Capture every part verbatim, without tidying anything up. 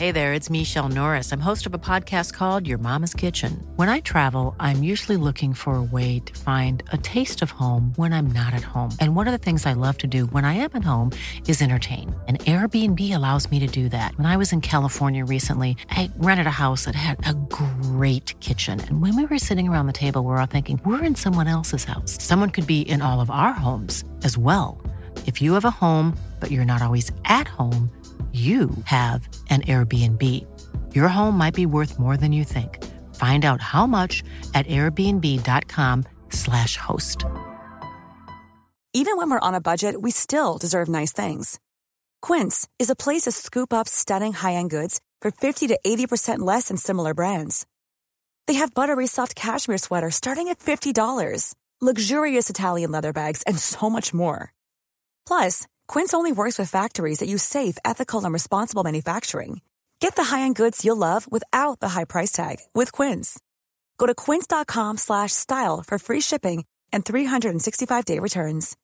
Hey there, it's Michelle Norris. I'm host of a podcast called Your Mama's Kitchen. When I travel, I'm usually looking for a way to find a taste of home when I'm not at home. And one of the things I love to do when I am at home is entertain. And Airbnb allows me to do that. When I was in California recently, I rented a house that had a great kitchen. And when we were sitting around the table, we were all thinking, we're in someone else's house. Someone could be in all of our homes as well. If you have a home, but you're not always at home, you have an Airbnb. Your home might be worth more than you think. Find out how much at airbnb.com slash host. Even when we're on a budget, we still deserve nice things. Quince is a place to scoop up stunning high-end goods for fifty to eighty percent less than similar brands. They have buttery soft cashmere sweaters starting at fifty dollars, luxurious Italian leather bags, and so much more. Plus, Quince only works with factories that use safe, ethical, and responsible manufacturing. Get the high-end goods you'll love without the high price tag with Quince. Go to quince.com slash style for free shipping and three sixty-five day returns.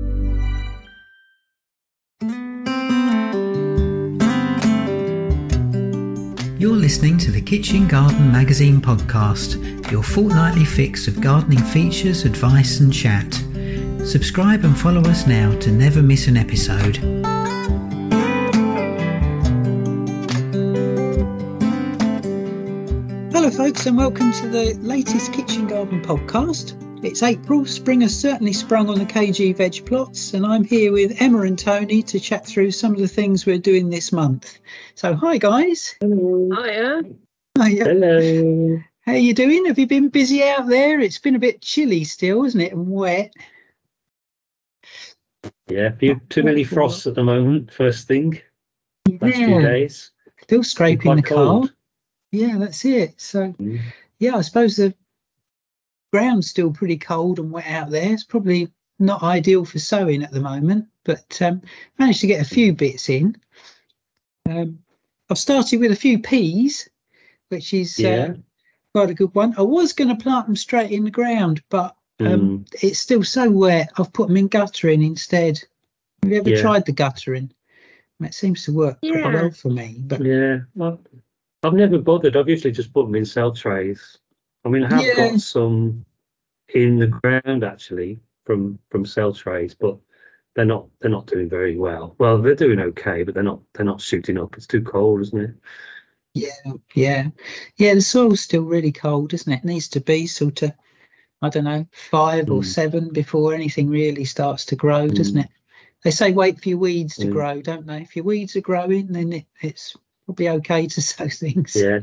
You're listening to the Kitchen Garden Magazine podcast, your fortnightly fix of gardening features, advice and chat. Subscribe and follow us now to never miss an episode. Hello folks, and welcome to the latest Kitchen Garden podcast. It's April, spring has certainly sprung on the K G veg plots, and I'm here with Emma and Tony to chat through some of the things we're doing this month. So hi guys. Hello. Hiya. Hiya. Hello. How you doing? Have you been busy out there? It's been a bit chilly still, isn't it, and wet. Yeah, few, too many frosts at the moment, first thing. Last Yeah. few days. Still scraping the Quite cold. car. Yeah, that's it. So, Mm. yeah, I suppose the ground's still pretty cold and wet out there. It's probably not ideal for sowing at the moment, but um, managed to get a few bits in. Um, I've started with a few peas, which is Yeah. uh, quite a good one. I was going to plant them straight in the ground, but um, Mm. it's still so wet. I've put them in guttering instead. Have you ever Yeah. tried the guttering? It seems to work pretty Yeah. well for me. But Yeah, well, I've never bothered. I've usually just put them in cell trays. I mean, I have Yeah. got some in the ground actually from from cell trays, but they're not they're not doing very well. Well, they're doing okay, but they're not they're not shooting up. It's too cold, isn't it? yeah, yeah, yeah. The soil's still really cold, isn't it? It needs to be sort of, I don't know, five or Mm. seven before anything really starts to grow, doesn't Mm. it? They say wait for your weeds to Mm. grow, don't they? If your weeds are growing, then it, it's probably okay to sow things. Yeah.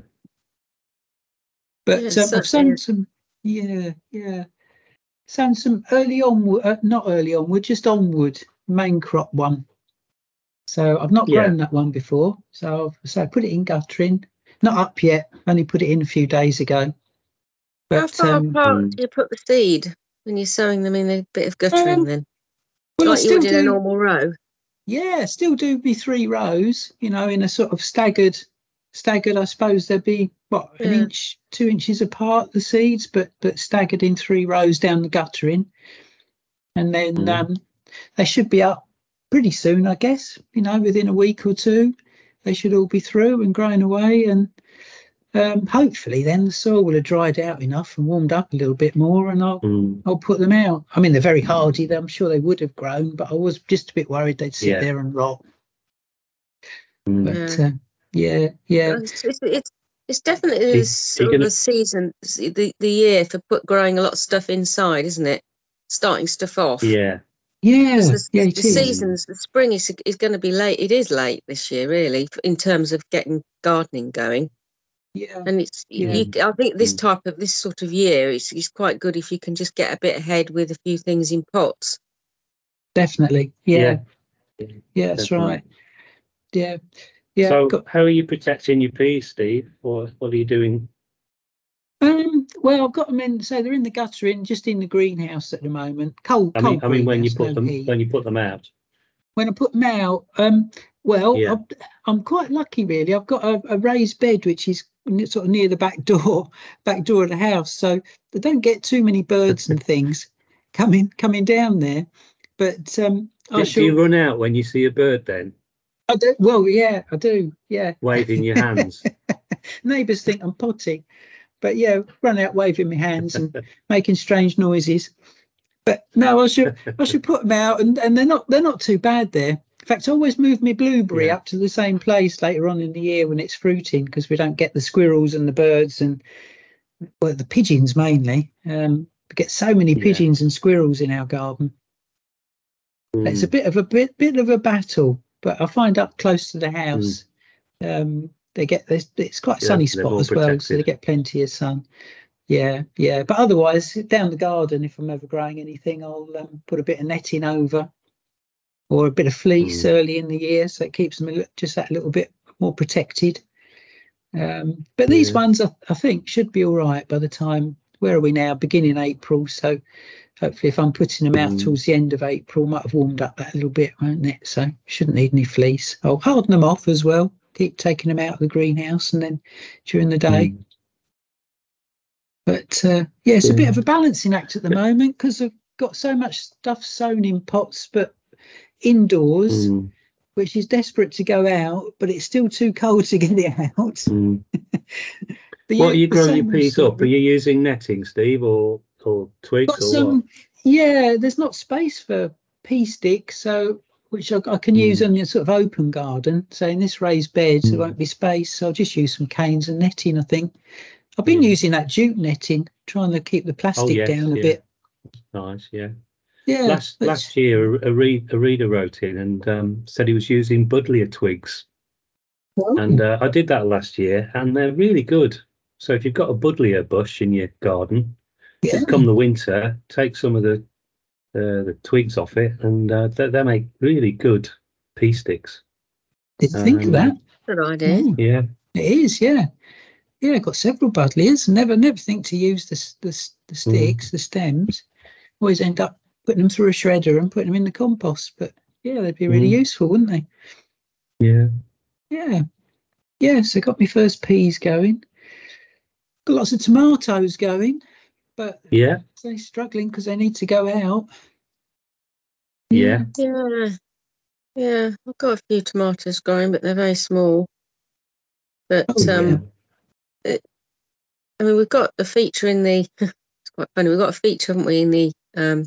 But Yeah, um, so- I've sown some, yeah, yeah, sown some early onward, uh, not early onward, just onward main crop one. So I've not Yeah. grown that one before. So I've, so I put it in guttering, not up yet. Only put it in a few days ago. How But far um, apart Mm. do you put the seed when you're sowing them in a bit of guttering Um, then? well, I Like you still would in a do. normal row? Yeah, still do be three rows, you know, in a sort of staggered, staggered, I suppose there'd be, what, an Yeah. inch, two inches apart, the seeds, but but staggered in three rows down the guttering. And then Mm. um, they should be up pretty soon, I guess, you know, within a week or two. They should all be through and growing away. And um, hopefully then the soil will have dried out enough and warmed up a little bit more, and I'll Mm. I'll put them out. I mean, they're very hardy. I'm sure they would have grown, but I was just a bit worried they'd sit Yeah. there and rot. Mm. But Yeah. uh, yeah, yeah, It's, it's, it's, it's definitely you the sort gonna- of the season, the, the year for put, growing a lot of stuff inside, isn't it? Starting stuff off. Yeah. yeah, 'Cause the, yeah. the It is. seasons, the spring is is going to be late. It is late this year, really, in terms of getting gardening going. Yeah, And it's, Yeah. you, I think this Mm. type of this sort of year is is quite good if you can just get a bit ahead with a few things in pots. definitely. Yeah, yeah, Yeah. that's definitely. right. Yeah, yeah. So, got- how are you protecting your peas, Steve? Or what are you doing? um, well, I've got them in. So they're in the guttering, just in the greenhouse at the moment. Cold, I mean, cold I mean, when you greenhouse, put no them heat. when you put them out. When I put them out, um, well, Yeah. I'm, I'm quite lucky, really. I've got a, a raised bed, which is n- sort of near the back door, back door of the house, so they don't get too many birds and things coming coming down there. But um, I Do, do shall. you run out when you see a bird then? I do. Well, yeah, I do. Yeah. Waving your hands. Neighbours think I'm potty, but yeah, run out waving my hands and making strange noises. But no, I should I should put them out, and, and they're not they're not too bad there. In fact, I always move my blueberry Yeah. up to the same place later on in the year when it's fruiting, because we don't get the squirrels and the birds and well the pigeons mainly. Um, we get so many Yeah. pigeons and squirrels in our garden. It's a Mm, bit of a bit bit of a battle, but I find up close to the house, um, they get this. It's quite a Yeah, sunny they're spot more as well, so they protected. get plenty of sun. Yeah, yeah. But otherwise, down the garden, if I'm ever growing anything, I'll um, put a bit of netting over, or a bit of fleece Mm. early in the year, so it keeps them a li- just that little bit more protected. Um, but these Yeah. ones, I, I think, should be all right by the time. Where are we now? Beginning April, so hopefully, if I'm putting them out Mm. towards the end of April, might have warmed up that little bit, won't it? So shouldn't need any fleece. I'll harden them off as well. Keep taking them out of the greenhouse, and then during the day. Mm. But uh, yeah, it's a bit Yeah. of a balancing act at the moment because I've got so much stuff sown in pots, but indoors, Mm. which is desperate to go out, but it's still too cold to get it out. Mm. The, What are you the growing your same peas sort up? of- Are you using netting, Steve, or or twigs, got or some, yeah, there's not space for pea sticks, so which I, I can use Mm. on your sort of open garden. So in this raised bed, there Mm. won't be space, so I'll just use some canes and netting, I think. I've been Yeah. using that jute netting, trying to keep the plastic yes, down a yeah. bit. what? Nice, yeah. Yeah, Last that's- last year, a, re- a reader wrote in and um, said he was using buddleia twigs, Oh, and uh, I did that last year, and they're really good. So if you've got a buddleia bush in your garden, yeah. just come the winter, take some of the uh, the twigs off it, and uh, they, they make really good pea sticks. Didn't think of Um, that. Good idea. Mm, Yeah, it is, yeah. Yeah, I've got several buddleias. Never, never think to use the s- the, s- the sticks, the stems. Always end up putting them through a shredder and putting them in the compost. But yeah, they'd be really Mm. useful, wouldn't they? yeah. Yeah, yeah. So got my first peas going. Got lots of tomatoes going, but Yeah, they're struggling because they need to go out. yeah. Yeah. Yeah. I've got a few tomatoes growing, but they're very small. But Oh, yeah. um, I mean, we've got a feature in the. It's quite funny. We've got a feature, haven't we, in the um,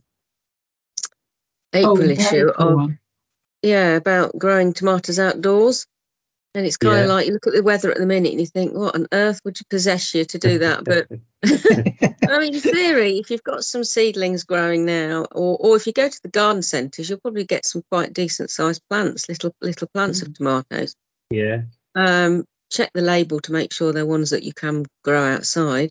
April Oh, the issue April of one. yeah about growing tomatoes outdoors, and it's kind Yeah. of like you look at the weather at the minute and you think, what on earth would you possess you to do that? But I mean, in theory, if you've got some seedlings growing now, or or if you go to the garden centres, you'll probably get some quite decent sized plants, little little plants of tomatoes. yeah. Um, check the label to make sure they're ones that you can grow outside.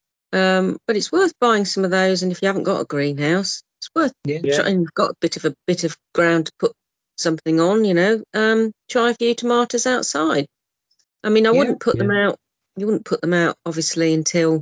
Um, but it's worth buying some of those, and if you haven't got a greenhouse, it's worth Yeah. Yeah. trying. You've got a bit of a bit of ground to put something on, you know. Um, try a few tomatoes outside. I mean, I Yeah, wouldn't put them yeah. out. You wouldn't put them out, obviously, until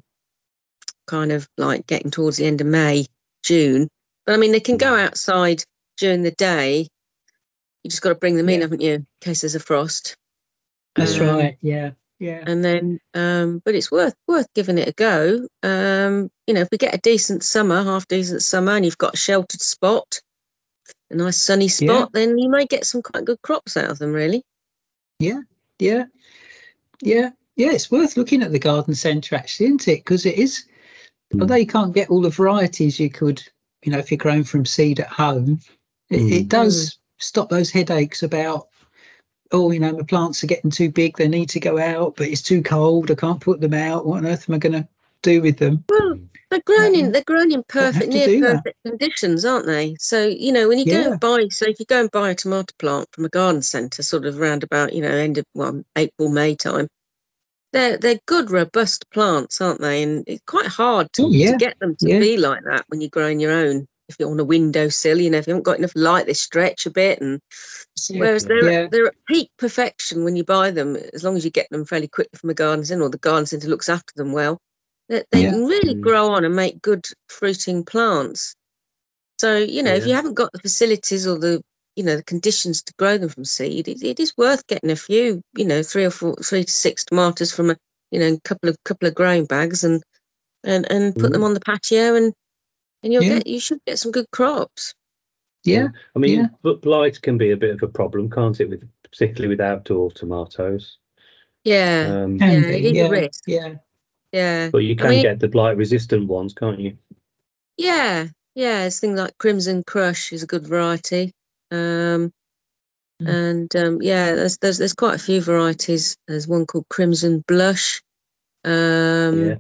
kind of like getting towards the end of May, June. But I mean, they can go outside during the day. You just got to bring them in, Yeah. haven't you, in case there's a frost. That's Um, right. Yeah, yeah. And then, um, but it's worth worth giving it a go. Um, you know, if we get a decent summer, half decent summer, and you've got a sheltered spot, a nice sunny spot, then you may get some quite good crops out of them. Really. Yeah, yeah, yeah, yeah. It's worth looking at the garden centre, actually, isn't it? Because it is, Mm. although you can't get all the varieties you could, you know, if you're growing from seed at home, it, Mm. it does stop those headaches about, oh, you know, my plants are getting too big, they need to go out, but it's too cold, I can't put them out. What on earth am I going to do with them? Well, they're grown in Um, they're grown in don't have perfect, to near do that. perfect conditions, aren't they? So you know, when you go Yeah. and buy, so if you go and buy a tomato plant from a garden centre, sort of round about you know end of well April May time, they're they're good robust plants, aren't they? And it's quite hard to, Oh, yeah. to get them to Yeah. be like that when you're growing your own. If you're on a windowsill, you know, if you haven't got enough light, they stretch a bit, and whereas they're Yeah. they're at peak perfection when you buy them, as long as you get them fairly quickly from a garden centre or the garden centre looks after them well. They, they Yeah. can really Mm. grow on and make good fruiting plants. So, you know, if Yeah. you haven't got the facilities or the, you know, the conditions to grow them from seed, it, it is worth getting a few, you know, three or four, three to six tomatoes from a, you know, couple of couple of growing bags and and and put Mm. them on the patio, and and you'll Yeah. get you should get some good crops. Yeah. I mean, Yeah. but blight can be a bit of a problem, can't it, with particularly with outdoor tomatoes. Yeah, Um, yeah, Can it be, is a yeah, risk. yeah. Yeah, but you I can mean, get the blight resistant ones, can't you? yeah, yeah. It's things like Crimson Crush is a good variety. Um, Mm. and um, yeah, there's there's there's quite a few varieties. There's one called Crimson Blush. Um, Yeah.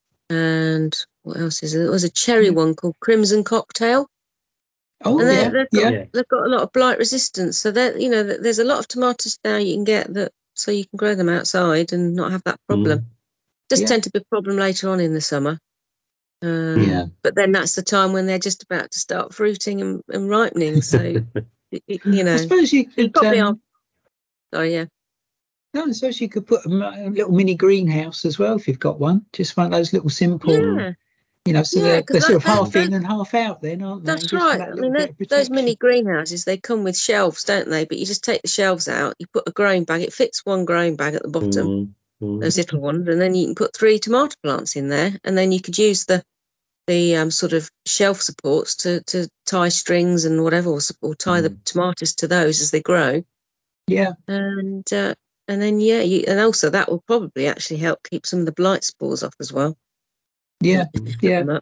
and what else is there? There was a cherry Yeah. one called Crimson Cocktail. Oh, And they, yeah, they've got yeah, Yeah. they've got a lot of blight resistance. So that you know, th- there's a lot of tomatoes now you can get that, so you can grow them outside and not have that problem. Mm. Just Yeah. tend to be a problem later on in the summer. Um, yeah. But then that's the time when they're just about to start fruiting and, and ripening. So y- y- you know, I suppose you you could. probably Um, are. Sorry, yeah, no, I suppose you could put a, m- a little mini greenhouse as well if you've got one. Just one of those little simple, yeah, you know, so yeah. they're, Because they're sort that, of that, half that in and half out then, aren't they? that's Just for right. that I little mean, bit tho- of those mini protection. greenhouses, they come with shelves, don't they? But you just take the shelves out. You put a growing bag. It fits one growing bag at the bottom. Mm. Mm. Those little ones, and then you can put three tomato plants in there, and then you could use the the um, sort of shelf supports to to tie strings and whatever, or, or tie the Mm. tomatoes to those as they grow, Yeah, and uh, and then yeah, you, and also that will probably actually help keep some of the blight spores off as well. yeah, Pick yeah. them up.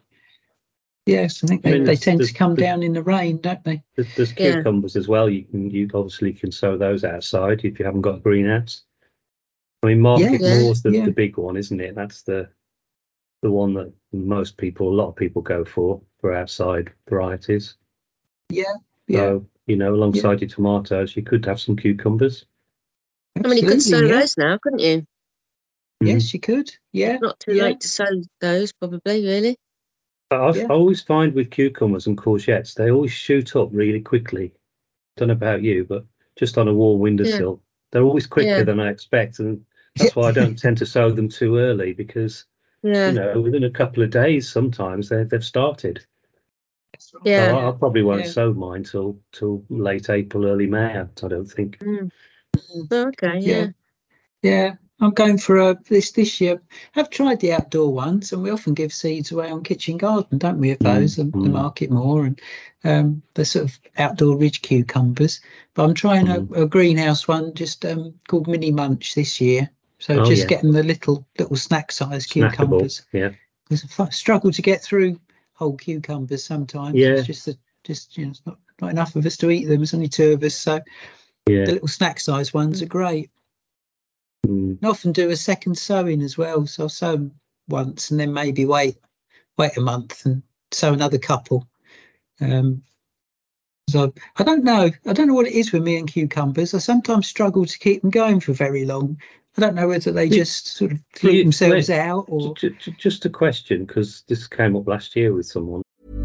Yes, I think I they, mean, they there's- tend to there's- come there's- down in the rain, don't they? There's, there's Yeah. cucumbers as well. You can you obviously can sow those outside if you haven't got a greenhouse. I mean, Market Yes, Moore's the, yeah. the big one, isn't it? That's the the one that most people, a lot of people go for for outside varieties. Yeah, yeah. So you know, alongside your tomatoes, you could have some cucumbers. I mean, you could sow Absolutely, yeah. those now, couldn't you? Yes, you could. Yeah, Not too yeah. late to sow those, probably. Really. But I've, Yeah. I always find with cucumbers and courgettes, they always shoot up really quickly. Don't know about you, but just on a warm windowsill, they're always quicker Yeah. than I expect, and that's why I don't tend to sow them too early because Yeah. you know within a couple of days sometimes they they've started. That's right. Yeah. So I, I probably won't Yeah. sow mine till till late April, early May. I don't think. Mm. Okay. Yeah. Yeah. Yeah, I'm going for a this this year. I've tried the outdoor ones, and we often give seeds away on Kitchen Garden, don't we? Of Mm, those, and the mm. Market More, and um, the sort of outdoor ridge cucumbers. But I'm trying Mm. a, a greenhouse one, just um, called Mini Munch this year. So Oh, just yeah. getting the little little snack size Snackable. cucumbers. Yeah. Because I struggle to get through whole cucumbers sometimes. Yeah. It's just that just you know, it's not not enough of us to eat them. There's only two of us, so Yeah. the little snack size ones are great. Mm. And often do a second sowing as well. So I'll sow 'em once and then maybe wait wait a month and sow another couple. Um, so I don't know. I don't know what it is with me and cucumbers. I sometimes struggle to keep them going for very long. I don't know whether they You- just sort of fruit you- themselves wait, out or Ju- ju- Just a question, because this came up last year with someone.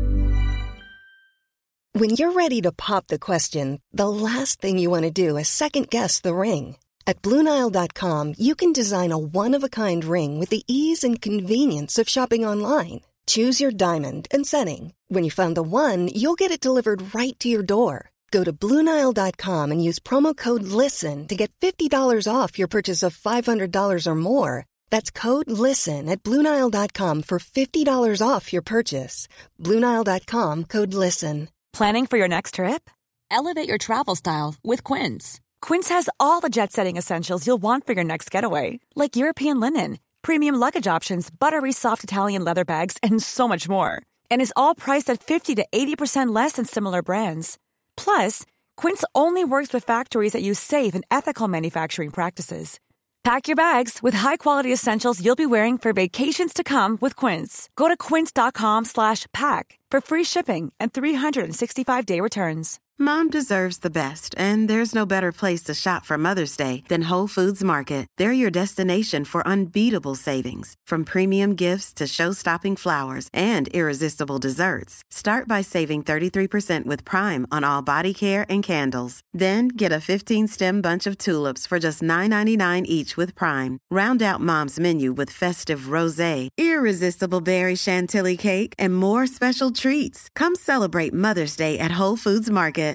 When you're ready to pop the question, the last thing you want to do is second-guess the ring. At Blue Nile dot com, you can design a one-of-a-kind ring with the ease and convenience of shopping online. Choose your diamond and setting. When you find the one, you'll get it delivered right to your door. Go to Blue Nile dot com and use promo code LISTEN to get fifty dollars off your purchase of five hundred dollars or more. That's code LISTEN at Blue Nile dot com for fifty dollars off your purchase. Blue Nile dot com, code LISTEN. Planning for your next trip? Elevate your travel style with Quince. Quince has all the jet-setting essentials you'll want for your next getaway, like European linen, premium luggage options, buttery soft Italian leather bags, and so much more. And is all priced at fifty to eighty percent less than similar brands. Plus, Quince only works with factories that use safe and ethical manufacturing practices. Pack your bags with high-quality essentials you'll be wearing for vacations to come with Quince. Go to quince.com slash pack for free shipping and three sixty-five day returns. Mom deserves the best, and there's no better place to shop for Mother's Day than Whole Foods Market. They're your destination for unbeatable savings, from premium gifts to show-stopping flowers and irresistible desserts. Start by saving thirty-three percent with Prime on all body care and candles. Then get a fifteen-stem bunch of tulips for just nine ninety-nine each with Prime. Round out Mom's menu with festive rosé, irresistible berry chantilly cake, and more special treats. Come celebrate Mother's Day at Whole Foods Market.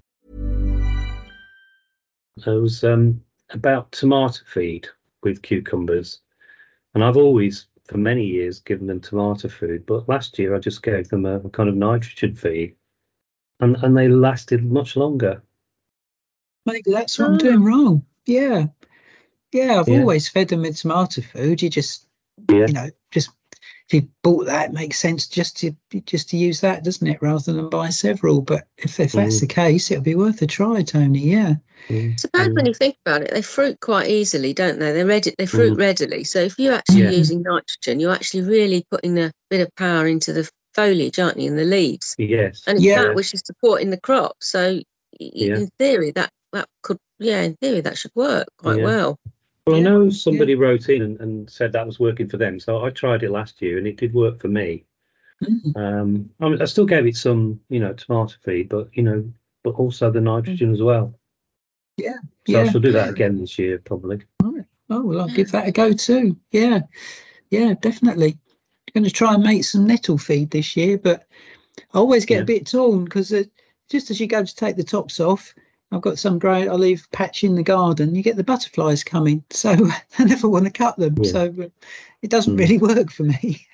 It was um, about tomato feed with cucumbers. And I've always, for many years, given them tomato food. But last year I just gave them a, a kind of nitrogen feed. And, and they lasted much longer. maybe that's what I'm doing wrong. Yeah, yeah. I've Yeah. always fed them with tomato food. You just, Yeah. you know, just if you bought that, it makes sense just to just to use that, doesn't it, rather than buy several? But if if that's Mm. the case, it'll be worth a try, Tony. Yeah. Mm. It's bad Mm. when you think about it. They fruit quite easily, don't they? They're ready. They fruit Mm. readily. So if you're actually Yeah. using nitrogen, you're actually really putting a bit of power into the foliage, aren't you, in the leaves? Yes. And it's Yeah. that which is supporting the crop. So y- Yeah. in theory, that that could, yeah, in theory, that should work quite Yeah. well. Well, I Yeah. know somebody wrote in and, and said that was working for them. So I tried it last year and it did work for me. Mm. Um, I, mean, I still gave it some, you know, tomato feed, but, you know, but also the nitrogen as well. Yeah. So I Yeah. shall do that again this year, probably. Oh, well, I'll give that a go too. Yeah. Yeah, definitely. Going to try and make some nettle feed this year, but I always get Yeah. a bit torn because uh, just as you go to take the tops off, I've got some growing. I leave patch in the garden. You get the butterflies coming, so I never want to cut them. Yeah. So uh, it doesn't Mm. really work for me.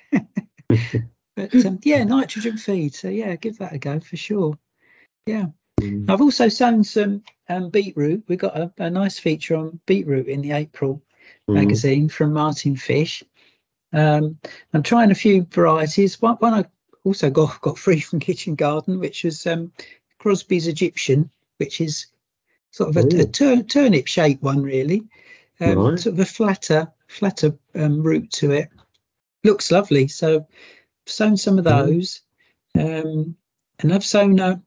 But um, yeah, nitrogen feed. So yeah, give that a go for sure. Yeah, Mm. I've also sown some um, beetroot. We got a, a nice feature on beetroot in the April Mm. magazine from Martin Fish. Um, I'm trying a few varieties. One, one I also got got free from Kitchen Garden, which was um, Crosby's Egyptian, which is sort of a, a Ooh. tur- turnip shaped one, really. Um, Right. Sort of a flatter, flatter um, root to it. Looks lovely. So I've sown some of Mm. those, um, and I've sown a,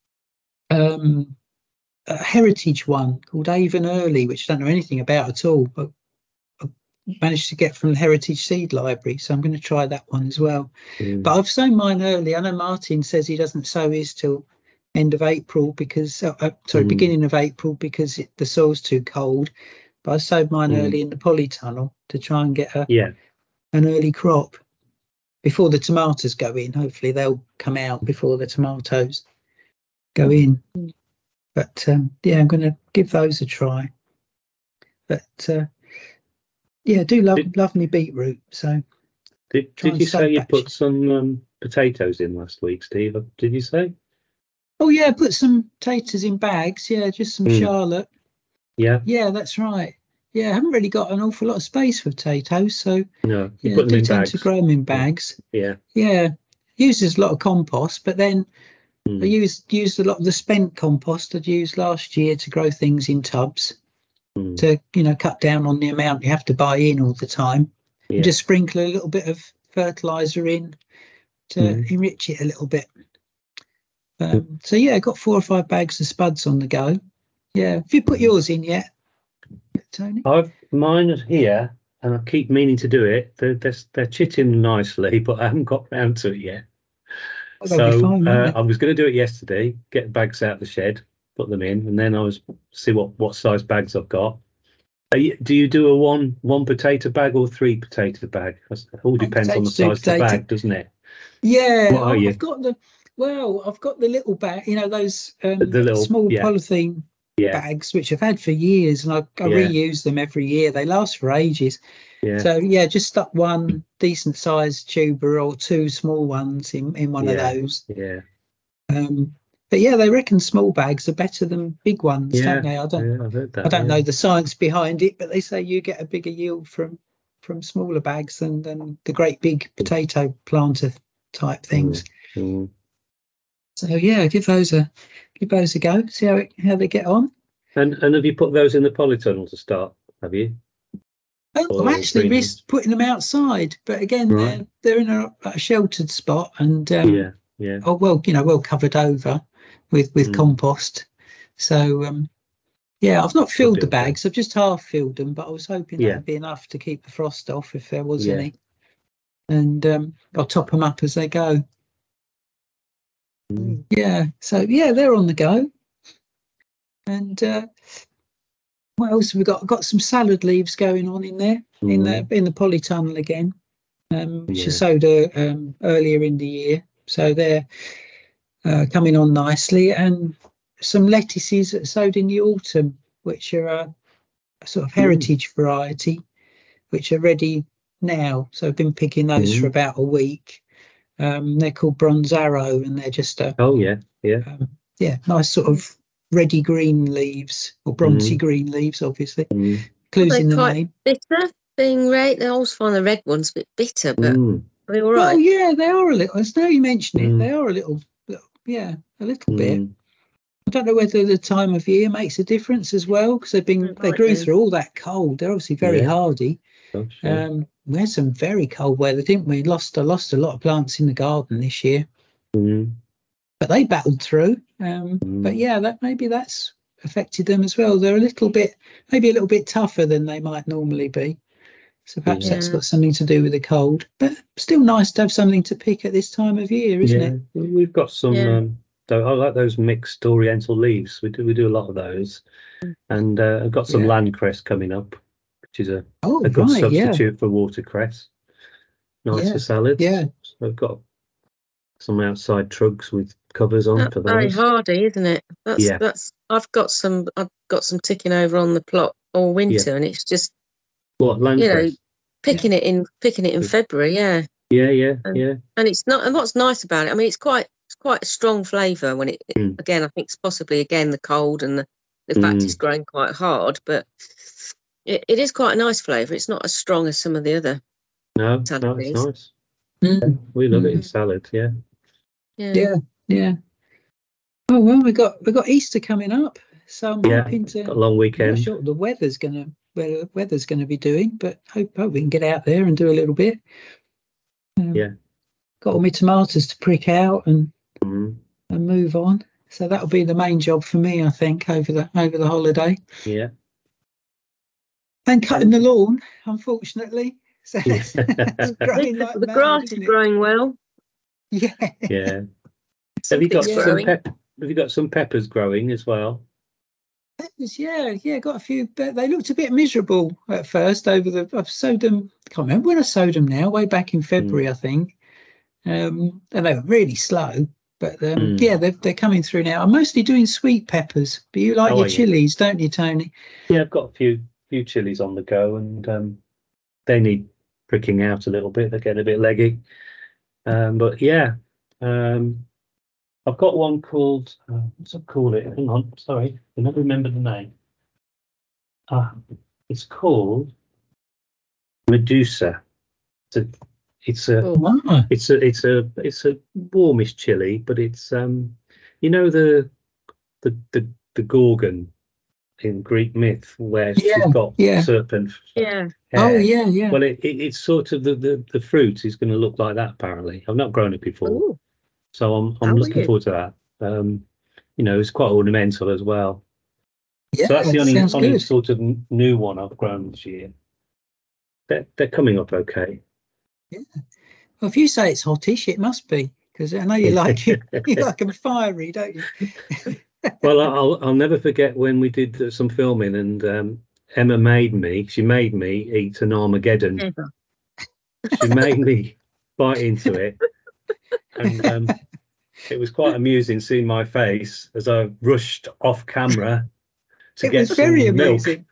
um, a heritage one called Avon Early, which I don't know anything about at all, but I managed to get from the Heritage Seed Library. So I'm going to try that one as well. Mm. But I've sown mine early. I know Martin says he doesn't sow his till end of April because, uh, uh, sorry, Mm. beginning of April because it, the soil's too cold. But I sowed mine Mm. early in the polytunnel to try and get a, Yeah. an early crop before the tomatoes go in. Hopefully they'll come out before the tomatoes go in. But um, yeah, I'm going to give those a try. But uh, yeah, I do love Did- love me beetroot. So Did Try Did and you sow say you put batches. some um, potatoes in last week, Steve? Did you say? oh yeah, put some potatoes in bags. Yeah, just some Mm. Charlotte. Yeah. Yeah, that's right. Yeah, I haven't really got an awful lot of space for potatoes, so No. You yeah, put I them do in tend bags. to grow them in bags. Yeah. Yeah, uses a lot of compost, but then I Mm. used used a lot of the spent compost I'd used last year to grow things in tubs Mm. to, you know, cut down on the amount you have to buy in all the time. Yeah. And just sprinkle a little bit of fertilizer in to Mm. enrich it a little bit. Um, so yeah, I got four or five bags of spuds on the go. Yeah, have you put yours in yet, Tony? I've mine is here, and I keep meaning to do it. They're they're, they're chitting nicely, but I haven't got round to it yet. Oh, they'll be So fine, won't uh, they? I was going to do it yesterday, get bags out of the shed, put them in, and then I was see what what size bags I've got. Are you, do you do a one one potato bag or three potato bag? It all depends on the potato, size of the potato. bag, doesn't it? Yeah, What are I- you? I've got the well, I've got the little bag, you know, those um, The little- small yeah. polythene Yeah, bags, which I've had for years, and I, I Yeah. reuse them every year. They last for ages. yeah, So yeah, just stuck one decent sized tuber or two small ones in, in one Yeah. of those. yeah, Um, but yeah, they reckon small bags are better than big ones, yeah. don't they? I don't, yeah I've heard that. I don't yeah. know the science behind it, but they say you get a bigger yield from from smaller bags than than the great big potato planter type things. Mm. So yeah, give those a give those a go. See how it, how they get on. And and have you put those in the polytunnel to start? Have you? Oh, Or I'm actually green risked putting them outside, but again, Right. they're they're in a, a sheltered spot and um, yeah, yeah. oh well, you know, well covered over with with Mm. compost. So um, yeah, I've not filled be the okay. bags. I've just half filled them, but I was hoping Yeah. that'd be enough to keep the frost off if there was Yeah. any. And um, I'll top them up as they go. Mm. Yeah, so yeah, they're on the go. And uh, what else have we got? Got some salad leaves going on in there in the in the polytunnel again, um, which Yeah. I sowed uh, um, earlier in the year. So they're uh, coming on nicely, and some lettuces that sowed in the autumn, which are a, a sort of heritage variety, which are ready now. So I've been picking those for Mm. about a week. Um, they're called Bronze Arrow, and they're just a Oh yeah, yeah. um, yeah, nice sort of reddy green leaves or bronzy Mm. green leaves, obviously, Mm. clues They're in the quite name. bitter, being red. I always find the red ones a bit bitter, but Mm. are they all Well, right? yeah, they are a little. As now you mention it, Mm. they are a little, little yeah, a little bit. Mm. I don't know whether the time of year makes a difference as well, because they've been It they might grew do. through all that cold. They're obviously very Yeah. hardy. Gosh, yeah. Um, we had some very cold weather, didn't we? Lost I lost a lot of plants in the garden this year, Mm. but they battled through. Um, Mm. But yeah, that maybe that's affected them as well. They're a little bit, maybe a little bit tougher than they might normally be. So perhaps Yeah. that's got something to do with the cold. But still nice to have something to pick at this time of year, isn't Yeah, it? we- we've got some. Yeah. Um, tho- I like those mixed oriental leaves. We do we do a lot of those, and uh, I've got some Yeah. landcress coming up, which is a, Oh, a good right, yeah, substitute for watercress. Nice Yeah, for salads. yeah. So I've got some outside trugs with covers on That's for very those. hardy, isn't it? That's Yeah. that's. I've got some. I've got some ticking over on the plot all winter, and it's just What you know landcress? picking it in picking it in Yeah. February, yeah. Yeah, yeah, And- yeah. And it's not. And what's nice about it, I mean, it's quite it's quite a strong flavour when it. Mm. Again, I think it's possibly again the cold and the, the fact Mm. it's growing quite hard, but it, it is quite a nice flavour. It's not as strong as some of the other. No, Salad no, it's leaves. nice. Mm, We love it in Mm. salad. Yeah. Yeah. yeah, yeah. Oh well, we got we got Easter coming up, so I'm Yeah, hoping to. Got a long I'm not weekend. sure what the weather's gonna where the weather's gonna be doing, but hope hope we can get out there and do a little bit. Um, Yeah. Got all my tomatoes to prick out and Mm. and move on. So that'll be the main job for me, I think, over the over the holiday. Yeah. And cutting the lawn, unfortunately. So that's, that's The, growing like the mad, grass is isn't it? growing well. Yeah. Yeah. Have you got Something's some growing. pep? Have you got some peppers growing as well? Peppers, yeah, yeah, got a few, but they looked a bit miserable at first over the. I've sowed them. Can't remember when I sowed them now. Way back in February, I think. Um, and they were really slow, but um, Mm. yeah, they're they're coming through now. I'm mostly doing sweet peppers, but you like Oh, your yeah. chilies, don't you, Tony? Yeah, I've got a few few chilies on the go, and um, they need pricking out a little bit. They're getting a bit leggy. Um, but yeah, um, I've got one called. Uh, what's it called? It. Hang on, sorry, I never remember the name. Ah, it's called Medusa. It's a. It's a. Oh, Wow. It's a. It's a. It's a warmish chili, but it's um. You know the the the the Gorgon in Greek myth where Yeah, she's got yeah. serpent yeah. Oh hair. yeah, yeah. Well, it, it, it's sort of the, the, the fruit is going to look like that. Apparently, I've not grown it before, Ooh, so I'm I'm how looking weird. forward to that. Um, you know, it's quite ornamental as well. yeah, So that's the only, sounds only good. sort of n- new one I've grown this year. They're they're coming up okay. Well, if you say it's hottish, it must be, because I know you like it. You like them fiery, don't you? Well, I'll I'll never forget when we did uh, some filming and um, Emma made me. She made me eat an Armageddon. Ever. She made me bite into it, and um, it was quite amusing seeing my face as I rushed off camera to It get was some very milk. amazing.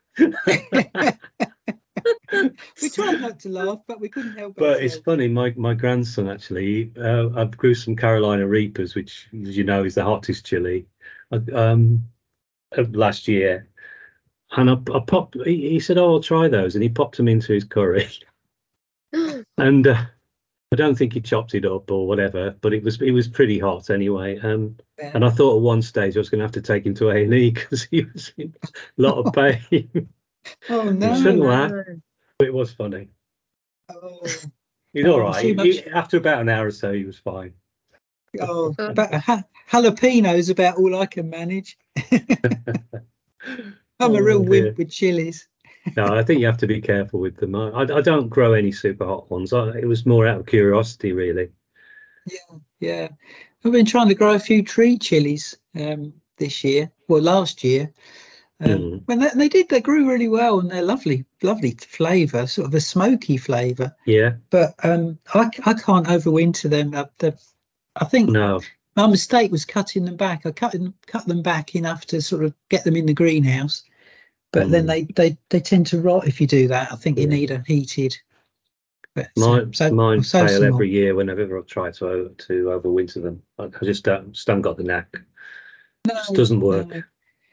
We tried not to laugh, but we couldn't help But it's ourselves. funny. My my grandson actually, uh, I grew some Carolina Reapers, which, as you know, is the hottest chili, uh, um, of last year. And I, I popped. He, he said, "Oh, I'll try those," and he popped them into his curry. And uh, I don't think he chopped it up or whatever, but it was it was pretty hot anyway. Um, Yeah. and I thought at one stage I was going to have to take him to A and E because he was in a lot of pain. Oh You no! shouldn't no. laugh. But it was funny. Oh, He's Oh, all right. too He- much. he- after about an hour or so, he was fine. oh, but ha- jalapeno's about all I can manage. I'm a Oh, real dear. wimp with chilies. No, I think you have to be careful with them. I, I, I don't grow any super hot ones. I, it was more out of curiosity, really. Yeah, I've been trying to grow a few tree chilies um, this year. Well, last year. Um, Mm. When they, they did, they grew really well, and they're lovely, lovely flavour, sort of a smoky flavour. Yeah. But um, I, I can't overwinter them. I, they're- I think No. my mistake was cutting them back. I cut them, cut them back enough to sort of get them in the greenhouse. But then Mm. they, they, they tend to rot if you do that. I think you Yeah. need a heated. But, My, so, mine I'll sow fail some every more. year whenever I've tried to o- to overwinter them. I, I just don't, just don't got the knack. No, just doesn't work. no.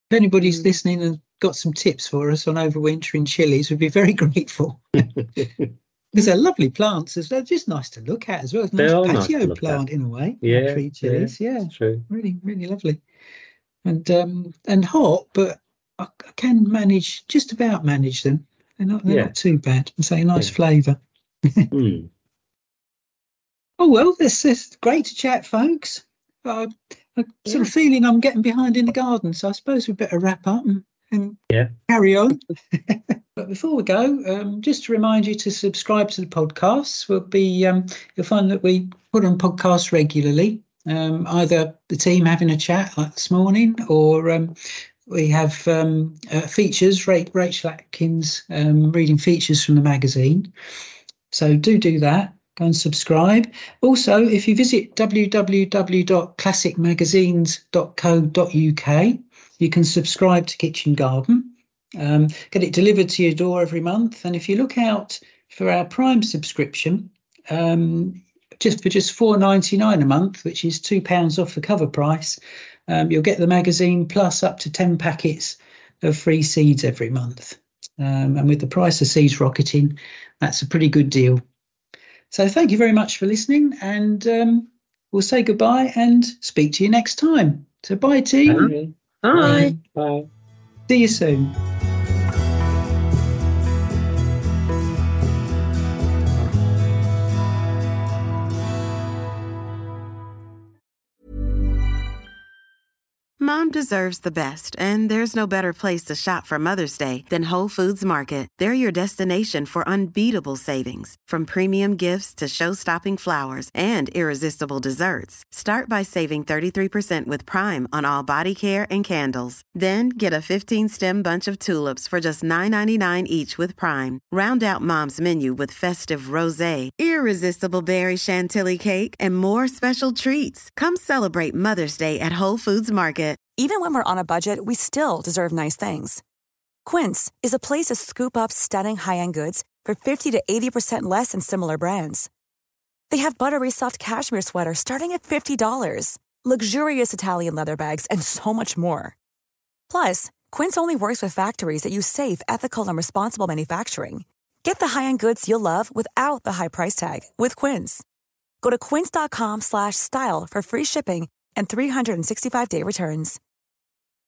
If anybody's listening and got some tips for us on overwintering chilies, we'd be very grateful. Because they're lovely plants. They're just nice to look at as well. It's a They nice are nice patio to look plant at. in a way. Yeah, Tree chilies. Yeah, It's true. really, really lovely. And um, and hot, but I, I can manage, just about manage them. They're not, they're Yeah. not too bad. And say a nice Yeah. flavour. Mm. Oh, well, this is great to chat, folks. I, I'm sort of feeling I'm getting behind in the garden, so I suppose we better wrap up and, and Yeah. carry on. But before we go, um, just to remind you to subscribe to the podcasts. We'll be, um, you'll find that we put on podcasts regularly, um, either the team having a chat like this morning, or um, we have um, uh, features, Ra- Rachel Atkins um, reading features from the magazine. So do do that. Go and subscribe. Also, if you visit w w w dot classic magazines dot co dot u k, you can subscribe to Kitchen Garden. Um, get it delivered to your door every month. And if you look out for our Prime subscription, um, just for just four pounds ninety-nine a month, which is two pounds off the cover price, um, you'll get the magazine plus up to ten packets of free seeds every month. Um, and with the price of seeds rocketing, that's a pretty good deal. So thank you very much for listening, and um, we'll say goodbye and speak to you next time. So bye, team. Bye. Bye. Bye. See you soon. Mom deserves the best, and there's no better place to shop for Mother's Day than Whole Foods Market. They're your destination for unbeatable savings, from premium gifts to show-stopping flowers and irresistible desserts. Start by saving thirty-three percent with Prime on all body care and candles. Then get a fifteen-stem bunch of tulips for just nine ninety-nine each with Prime. Round out Mom's menu with festive rosé, irresistible berry chantilly cake, and more special treats. Come celebrate Mother's Day at Whole Foods Market. Even when we're on a budget, we still deserve nice things. Quince is a place to scoop up stunning high-end goods for fifty to eighty percent less than similar brands. They have buttery soft cashmere sweaters starting at fifty dollars, luxurious Italian leather bags, and so much more. Plus, Quince only works with factories that use safe, ethical, and responsible manufacturing. Get the high-end goods you'll love without the high price tag with Quince. Go to quince dot com slash style for free shipping and three sixty-five day returns.